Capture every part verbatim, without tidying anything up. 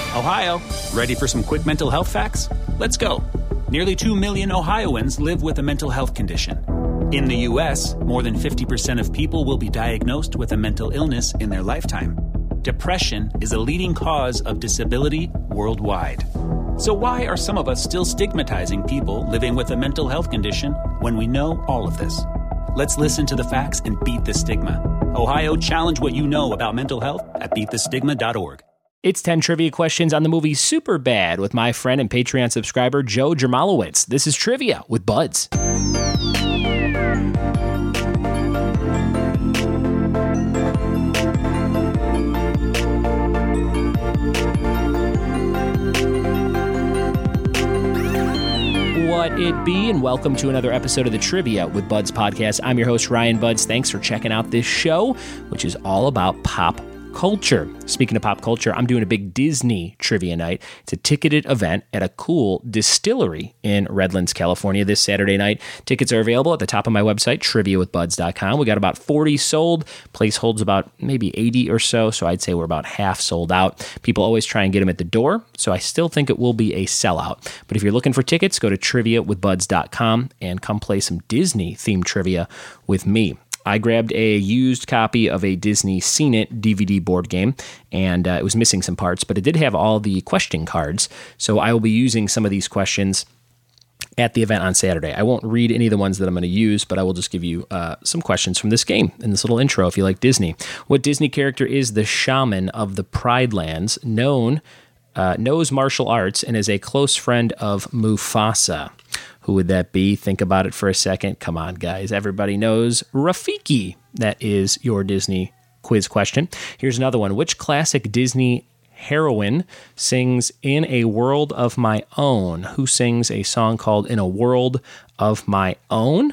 Ohio, ready for some quick mental health facts? Let's go. Nearly two million Ohioans live with a mental health condition. In the U S, more than fifty percent of people will be diagnosed with a mental illness in their lifetime. Depression is a leading cause of disability worldwide. So why are some of us still stigmatizing people living with a mental health condition when we know all of this? Let's listen to the facts and beat the stigma. Ohio, challenge what you know about mental health at beat the stigma dot org. It's ten trivia questions on the movie Superbad with my friend and Patreon subscriber Joe Jermalowitz. This is Trivia with Buds. What it be, and welcome to another episode of the Trivia with Buds podcast. I'm your host, Ryan Buds. Thanks for checking out this show, which is all about pop culture. Speaking of pop culture, I'm doing a big Disney trivia night. It's a ticketed event at a cool distillery in Redlands, California this Saturday night. Tickets are available at the top of my website, trivia with buds dot com. We got about forty sold. Place holds about maybe eighty or so, so I'd say we're about half sold out. People always try and get them at the door, so I still think it will be a sellout. But if you're looking for tickets, go to trivia with buds dot com and come play some Disney-themed trivia with me. I grabbed a used copy of a Disney Scene It D V D board game, and uh, it was missing some parts, but it did have all the question cards, so I will be using some of these questions at the event on Saturday. I won't read any of the ones that I'm going to use, but I will just give you uh, some questions from this game in this little intro if you like Disney. What Disney character is the shaman of the Pride Lands, known, uh, knows martial arts, and is a close friend of Mufasa? Who would that be? Think about it for a second. Come on, guys. Everybody knows Rafiki. That is your Disney quiz question. Here's another one. Which classic Disney heroine sings In a World of My Own? Who sings a song called In a World of My Own?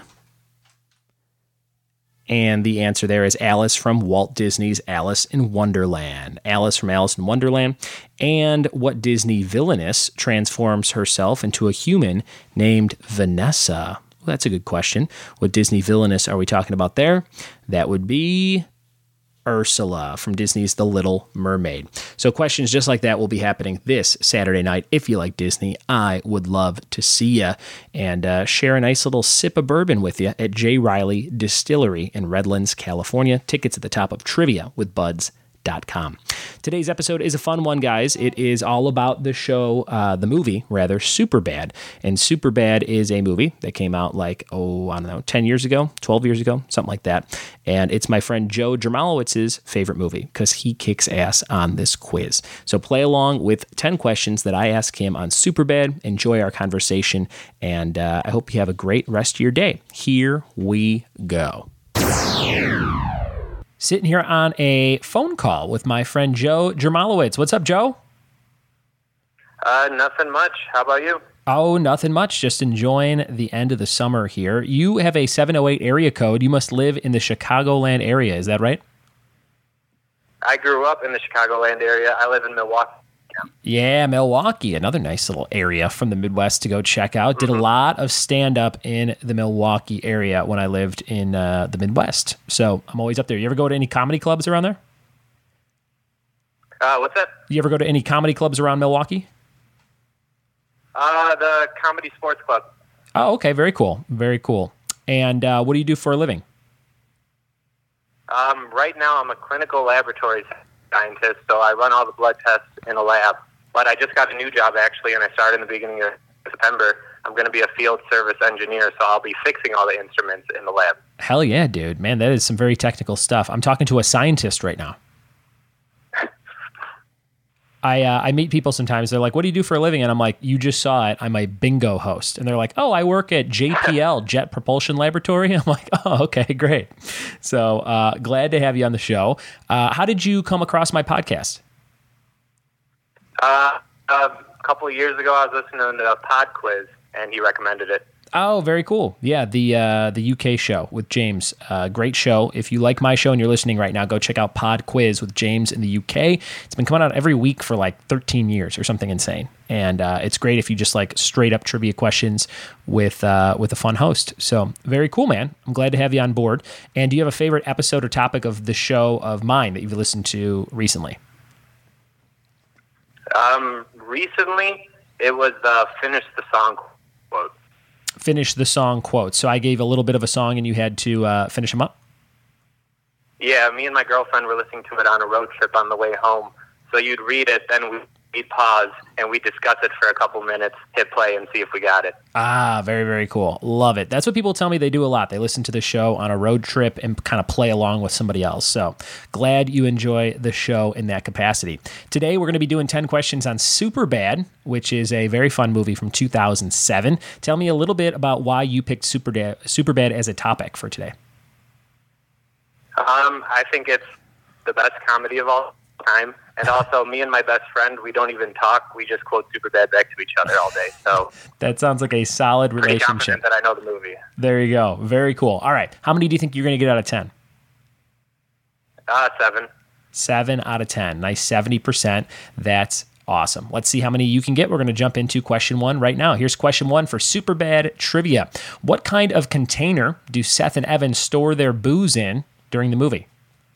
And the answer there is Alice from Walt Disney's Alice in Wonderland. Alice from Alice in Wonderland. And what Disney villainess transforms herself into a human named Vanessa? Well, that's a good question. What Disney villainess are we talking about there? That would be Ursula from Disney's The Little Mermaid. So questions just like that will be happening this Saturday night. If you like Disney, I would love to see you and uh, share a nice little sip of bourbon with you at J. Riley Distillery in Redlands, California. Tickets at the top of trivia with buds dot com. Today's episode is a fun one, guys. It is all about the show, uh, the movie, rather, Superbad. And Superbad is a movie that came out like, oh, I don't know, ten years ago, twelve years ago, something like that. And it's my friend Joe Jermalowitz's favorite movie because he kicks ass on this quiz. So play along with ten questions that I ask him on Superbad. Enjoy our conversation, and uh, I hope you have a great rest of your day. Here we go. Sitting here on a phone call with my friend Joe Jermalowitz. What's up, Joe? Uh, nothing much. How about you? Oh, nothing much. Just enjoying the end of the summer here. You have a seven oh eight area code. You must live in the Chicagoland area. Is that right? I grew up in the Chicagoland area. I live in Milwaukee. Yeah, Milwaukee, another nice little area from the Midwest to go check out. Did a lot of stand-up in the Milwaukee area when I lived in uh, the Midwest. So I'm always up there. You ever go to any comedy clubs around there? Uh, what's that? You ever go to any comedy clubs around Milwaukee? Uh, the Comedy Sports Club. Oh, okay. Very cool. Very cool. And uh, what do you do for a living? Um, right now I'm a clinical laboratory scientist, so I run all the blood tests in a lab. But I just got a new job, actually, and I started in the beginning of September. I'm going to be a field service engineer, so I'll be fixing all the instruments in the lab. Hell yeah, dude. Man, that is some very technical stuff. I'm talking to a scientist right now. I uh, I meet people sometimes. They're like, what do you do for a living? And I'm like, you just saw it. I'm a bingo host. And they're like, oh, I work at J P L, Jet Propulsion Laboratory. I'm like, oh, okay, great. So uh, glad to have you on the show. Uh, how did you come across my podcast? Uh, a couple of years ago, I was listening to a Pod Quiz, and he recommended it. Oh, very cool. Yeah, the uh, the U K show with James. Uh, great show. If you like my show and you're listening right now, go check out Pod Quiz with James in the U K. It's been coming out every week for like thirteen years or something insane. And uh, it's great if you just like straight up trivia questions with uh, with a fun host. So very cool, man. I'm glad to have you on board. And do you have a favorite episode or topic of the show of mine that you've listened to recently? Um, recently, it was the finish the song quote. Finish the song quote. So I gave a little bit of a song and you had to uh, finish them up? Yeah, me and my girlfriend were listening to it on a road trip on the way home. So you'd read it, then we'd pause, and we'd discuss it for a couple minutes, hit play, and see if we got it. Ah, very, very cool. Love it. That's what people tell me they do a lot. They listen to the show on a road trip and kind of play along with somebody else. So glad you enjoy the show in that capacity. Today, we're going to be doing ten questions on Superbad, which is a very fun movie from two thousand seven. Tell me a little bit about why you picked Superbad, Superbad as a topic for today. Um, I think it's the best comedy of all time. And also, me and my best friend, we don't even talk. We just quote Superbad back to each other all day. So that sounds like a solid pretty relationship. Confident that I know the movie. There you go. Very cool. All right. How many do you think you're going to get out of ten? Uh, seven. Seven out of ten. Nice seventy percent. That's awesome. Let's see how many you can get. We're going to jump into question one right now. Here's question one for Superbad trivia. What kind of container do Seth and Evan store their booze in during the movie?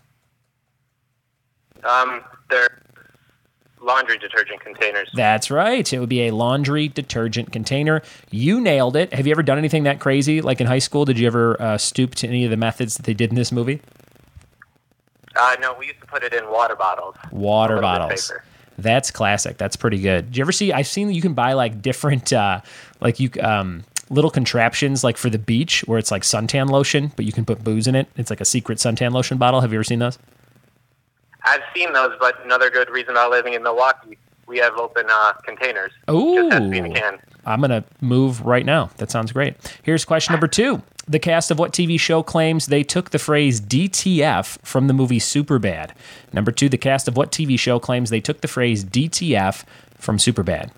Um, they're laundry detergent containers. That's right. It would be a laundry detergent container. You nailed it. Have you ever done anything that crazy? Like in high school, did you ever uh, stoop to any of the methods that they did in this movie? Uh, no, we used to put it in water bottles. Water bottles. That's classic. That's pretty good. Did you ever see, I've seen that you can buy like different, uh, like you, um, little contraptions like for the beach where it's like suntan lotion, but you can put booze in it. It's like a secret suntan lotion bottle. Have you ever seen those? I've seen those, but another good reason about living in Milwaukee, we have open uh, containers. Ooh. Just has to be in a can. I'm going to move right now. That sounds great. Here's question number two. The cast of what T V show claims they took the phrase D T F from the movie Superbad? Number two, the cast of what T V show claims they took the phrase D T F from Superbad?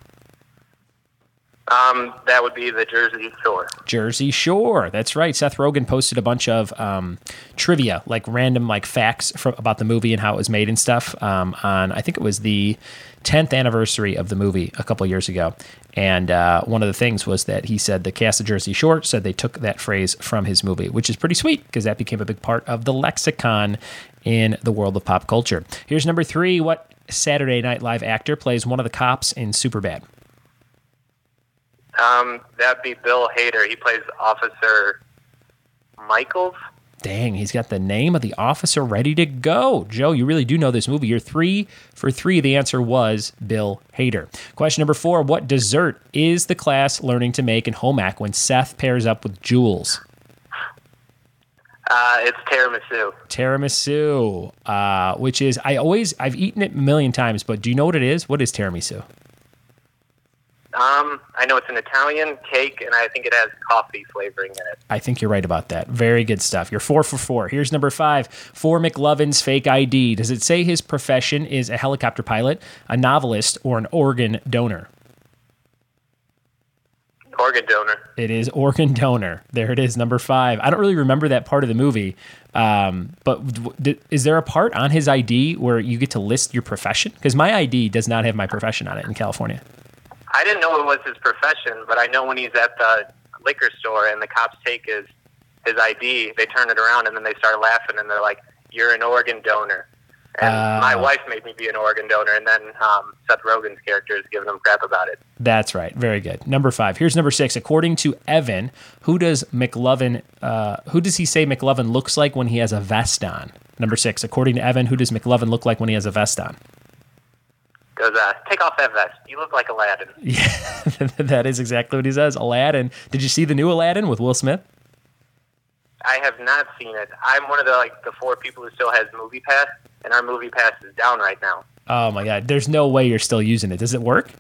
Um, that would be the Jersey Shore. Jersey Shore. That's right. Seth Rogen posted a bunch of um, trivia, like random like facts from, about the movie and how it was made and stuff um, on, I think it was the tenth anniversary of the movie a couple years ago. And uh, one of the things was that he said the cast of Jersey Shore said they took that phrase from his movie, which is pretty sweet because that became a big part of the lexicon in the world of pop culture. Here's number three. What Saturday Night Live actor plays one of the cops in Superbad? Um, that'd be Bill Hader. He plays Officer Michaels. Dang, he's got the name of the officer ready to go. Joe, you really do know this movie. You're three for three. The answer was Bill Hader. Question number four. What dessert is the class learning to make in home ec when Seth pairs up with Jules? Uh, it's tiramisu. Tiramisu, uh, which is, I always, I've eaten it a million times, but do you know what it is? What is tiramisu? Um, I know it's an Italian cake, and I think it has coffee flavoring in it. I think you're right about that. Very good stuff. You're four for four. Here's number five. For McLovin's fake I D, does it say his profession is a helicopter pilot, a novelist, or an organ donor? Organ donor. It is organ donor. There it is, number five. I don't really remember that part of the movie, um, but d- is there a part on his I D where you get to list your profession? Because my I D does not have my profession on it in California. I didn't know it was his profession, but I know when he's at the liquor store and the cops take his his I D, they turn it around and then they start laughing and they're like, "You're an organ donor." And uh, my wife made me be an organ donor, and then um, Seth Rogen's character is giving him crap about it. That's right. Very good. Number five. Here's number six. According to Evan, who does McLovin? Uh, who does he say McLovin looks like when he has a vest on? Number six. According to Evan, who does McLovin look like when he has a vest on? Goes, uh, take off that vest. You look like Aladdin. Yeah, that is exactly what he says. Aladdin. Did you see the new Aladdin with Will Smith? I have not seen it. I'm one of the like the four people who still has Movie Pass, and our Movie Pass is down right now. Oh my God! There's no way you're still using it. Does it work?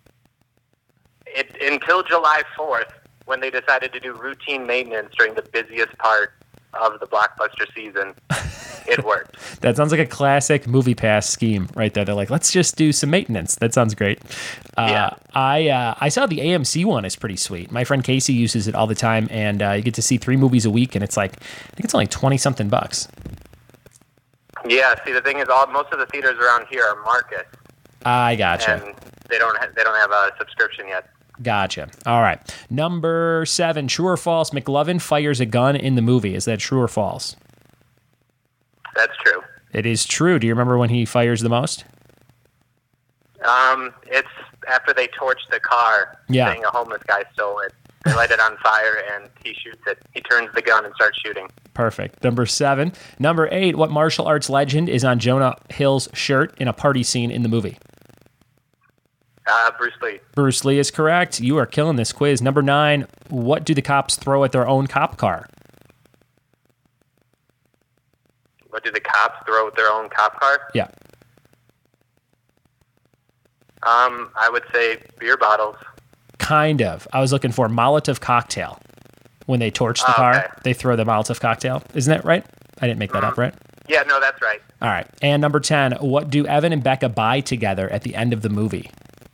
It until July fourth, when they decided to do routine maintenance during the busiest part of the blockbuster season. It worked. That sounds like a classic Movie Pass scheme right there. They're like, let's just do some maintenance. That sounds great. Uh, yeah. I uh, I saw the A M C one is pretty sweet. My friend Casey uses it all the time, and uh, you get to see three movies a week, and it's like, I think it's only twenty-something bucks. Yeah, see, the thing is, all most of the theaters around here are Marcus. I gotcha. And they don't, ha- they don't have a subscription yet. Gotcha. All right. Number seven, true or false, McLovin fires a gun in the movie. Is that true or false? That's true. It is true. Do you remember when he fires the most? Um, it's after they torch the car, Yeah. saying a homeless guy stole it. They light it on fire, and he shoots it. He turns the gun and starts shooting. Perfect. Number seven. Number eight, what martial arts legend is on Jonah Hill's shirt in a party scene in the movie? Uh, Bruce Lee. Bruce Lee is correct. You are killing this quiz. Number nine, what do the cops throw at their own cop car? What do the cops throw at their own cop car? Yeah. Um, I would say beer bottles. Kind of. I was looking for Molotov cocktail. When they torch the Oh, car, okay. they throw the Molotov cocktail. Isn't that right? I didn't make that up, right? Yeah, no, that's right. All right. And number ten, what do Evan and Becca buy together at the end of the movie?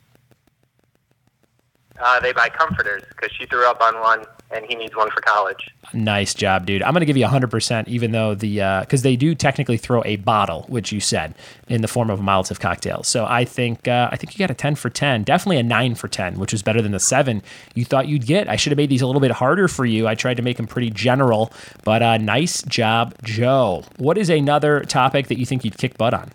Uh, they buy comforters because she threw up on one, and he needs one for college. Nice job, dude. I'm going to give you one hundred percent, even though the, because uh, they do technically throw a bottle, which you said, in the form of a Molotov cocktail. So I think uh, I think you got a ten for ten, definitely a nine for ten, which is better than the seven you thought you'd get. I should have made these a little bit harder for you. I tried to make them pretty general, but uh, nice job, Joe. What is another topic that you think you'd kick butt on?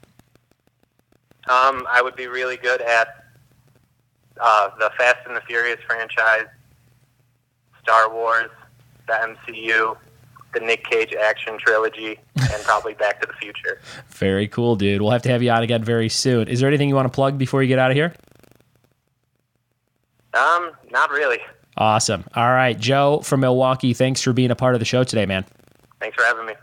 Um, I would be really good at uh, the Fast and the Furious franchise, Star Wars, the M C U, the Nick Cage action trilogy, and probably Back to the Future. Very cool, dude. We'll have to have you on again very soon. Is there anything you want to plug before you get out of here? Um, not really. Awesome. All right, Joe from Milwaukee, thanks for being a part of the show today, man. Thanks for having me.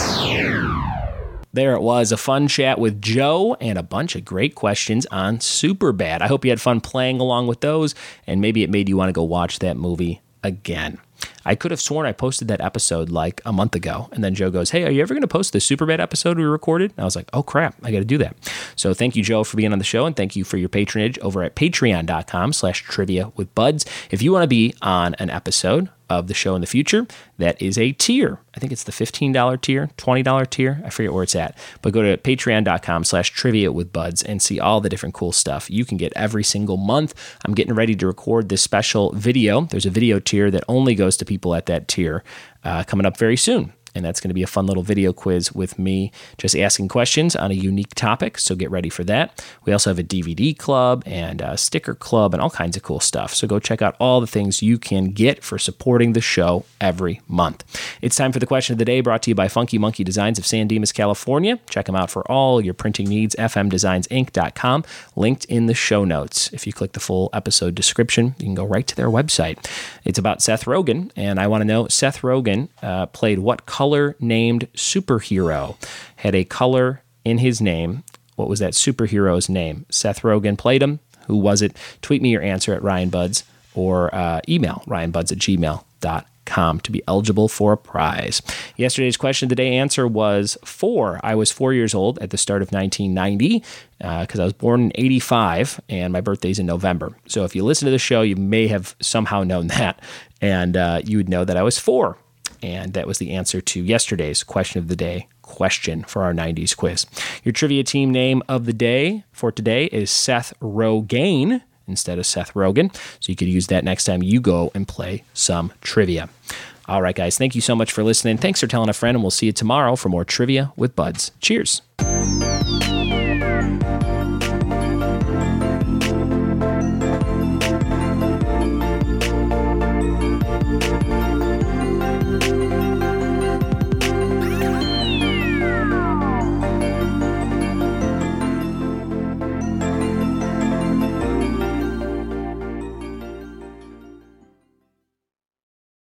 There it was, a fun chat with Joe and a bunch of great questions on Superbad. I hope you had fun playing along with those, and maybe it made you want to go watch that movie again. I could have sworn I posted that episode like a month ago, and then Joe goes, hey, are you ever going to post the Superbad episode we recorded? And I was like, oh crap, I got to do that. So thank you, Joe, for being on the show, and thank you for your patronage over at patreon.com slash trivia with buds. If you want to be on an episode of the show in the future, that is a tier. I think it's the fifteen dollars tier, twenty dollars tier. I forget where it's at. But go to patreon.com slash trivia with buds and see all the different cool stuff you can get every single month. I'm getting ready to record this special video. There's a video tier that only goes to people at that tier uh, coming up very soon. And that's going to be a fun little video quiz with me just asking questions on a unique topic. So get ready for that. We also have a D V D club and a sticker club and all kinds of cool stuff. So go check out all the things you can get for supporting the show every month. It's time for the question of the day, brought to you by Funky Monkey Designs of San Dimas, California. Check them out for all your printing needs, f m designs inc dot com, linked in the show notes. If you click the full episode description, you can go right to their website. It's about Seth Rogen, and I want to know, Seth Rogen uh, played what color named superhero? Had a color in his name. What was that superhero's name? Seth Rogen played him. Who was it? Tweet me your answer at Ryan Buds or uh, email ryan buds at gmail dot com to be eligible for a prize. Yesterday's question of the day answer was four. I was four years old at the start of nineteen ninety because uh, I was born in eighty-five and my birthday's in November. So if you listen to the show, you may have somehow known that, and uh, you would know that I was four. And that was the answer to yesterday's question of the day question for our nineties quiz. Your trivia team name of the day for today is Seth Rogaine instead of Seth Rogen. So you could use that next time you go and play some trivia. All right, guys, thank you so much for listening. Thanks for telling a friend, and we'll see you tomorrow for more Trivia with Buds. Cheers.